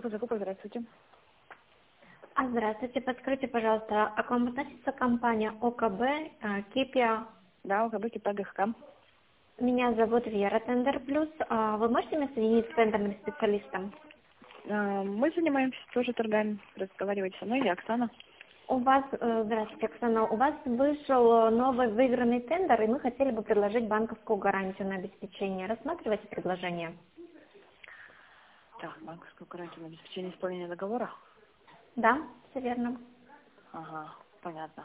банка закупа, здравствуйте. Здравствуйте, подскажите, пожалуйста, а к вам относится компания ОКБ, Кипия? Да, УКБ ПГХК. Меня зовут Вера, Тендер Плюс. Вы можете меня соединить с тендерным специалистом? Мы занимаемся тоже торгами. Разговаривайте со мной, я Оксана. У вас, здравствуйте, Оксана, у вас вышел новый выигранный тендер, и мы хотели бы предложить банковскую гарантию на обеспечение. Рассматривайте предложение. Так, банковскую гарантию на обеспечение исполнения договора? Да, все верно. Ага, понятно.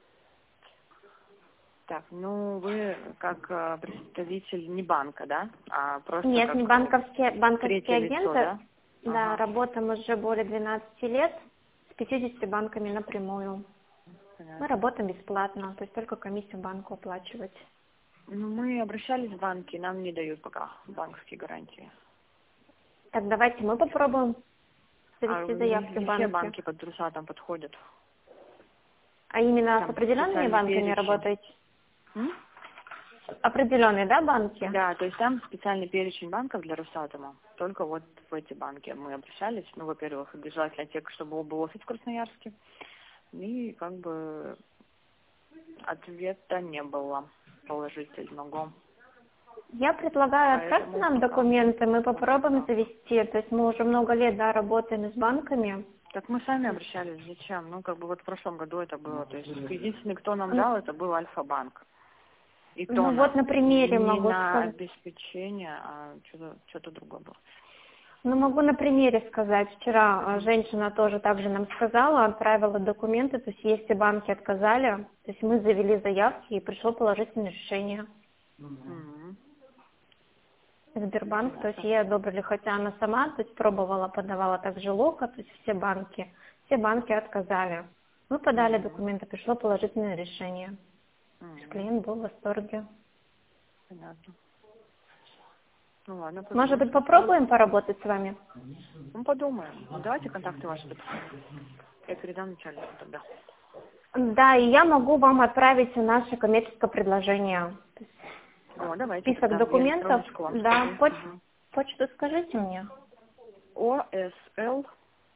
Так, ну вы как представитель не банка, да? А просто Нет, как не банковские третье лицо, агенты. да? Да, Ага. работаем уже более 12 лет с 50 банками напрямую. Мы Понятно. работаем бесплатно, то есть только комиссию банку оплачивать. Ну, мы обращались в банки, нам не дают пока банковские гарантии. Так, давайте мы попробуем А завести заявки в не все банке. банки под Русатом подходят. А именно с Там определенными специальный банками перечень. работаете? М? Определенные, да, банки? Да, то есть там специальный перечень банков для Росатома. Только вот в эти банки мы обращались. Ну, во-первых, обязательно те, чтобы был офис в Красноярске. И как бы ответа не было положительного. Я предлагаю отправьте Поэтому нам пока. документы, мы попробуем Да. завести. То есть мы уже много лет, да, работаем с банками. Так мы сами обращались. Зачем? Ну, как бы вот в прошлом году это было. То есть единственный, кто нам Ну, дал, это был Альфа-банк. И то ну вот на примере не могу на сказать. обеспечение, а что-то другое было. Ну, могу на примере сказать. Вчера женщина тоже также нам сказала, отправила документы, то есть если банки отказали, то есть мы завели заявки и пришло положительное решение. Мгм. Сбербанк, то есть Понятно. ей одобрили, хотя она сама, то есть пробовала, подавала также лока, то есть все банки отказали. Мы подали Мгм. документы, пришло положительное решение. То есть Мгм. клиент был в восторге. Понятно. Ну ладно, Может подумаем, быть, спасибо. попробуем поработать с вами? Ну, подумаем. Давайте контакты ваши. Я передам начальнику тогда. Да, и я могу вам отправить наше коммерческое предложение. То есть О, давайте список тогда. Я документов, электроночку вам да, скажу. Угу. почту скажите мне. ОСЛ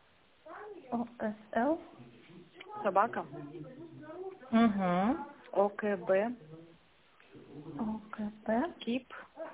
ОСЛ. собака Угу. ОКБ ОКП. КИП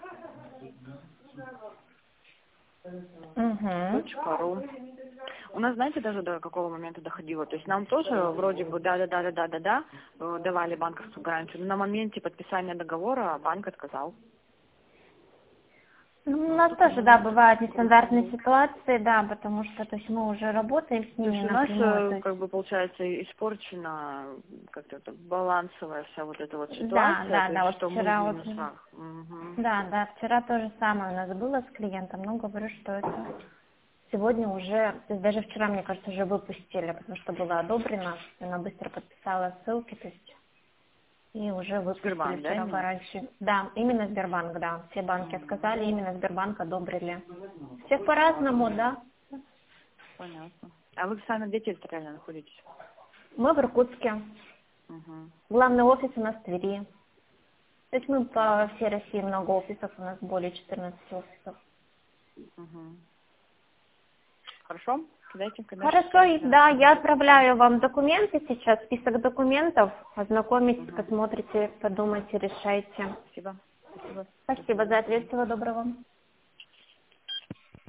Угу. .ру. У нас, знаете, даже до какого момента доходило? То есть нам тоже вроде бы да, давали банковскую гарантию, но на моменте подписания договора банк отказал. Ну, у Вот нас это тоже, да, момент бывают грустный нестандартные был. ситуации, да, потому что, то есть мы уже работаем с То ними есть у нас, напрямую, то есть, как бы, получается, испорчена как-то это балансовая вся вот эта вот да, ситуация, да, то да, есть вот что мы в вчера вот, минусах. Мгм. да, да, вчера то же самое у нас было с клиентом, но говорю, что это сегодня уже, то есть даже вчера, мне кажется, уже выпустили, потому что было одобрено, она быстро подписала ссылки, то есть, и уже выпустили Сбербанк, да, вчера именно? гарантию. Да, именно Сбербанк, да, все банки Мгм. отказали, именно Сбербанк одобрили. Всех Ну, по-разному, ладно, да. понятно. А вы сами где территориально находитесь? Мы в Иркутске. Угу. Главный офис у нас в Твери. То есть мы по Понятно. всей России много офисов, у нас более 14 офисов. Угу. Хорошо? Кидайте Хорошо, коммерческое, и я да, я записала. отправляю вам документы сейчас, список документов. Ознакомитесь, Угу. посмотрите, подумайте, решайте. Спасибо. Спасибо. До Спасибо за свидания. ответ, всего доброго.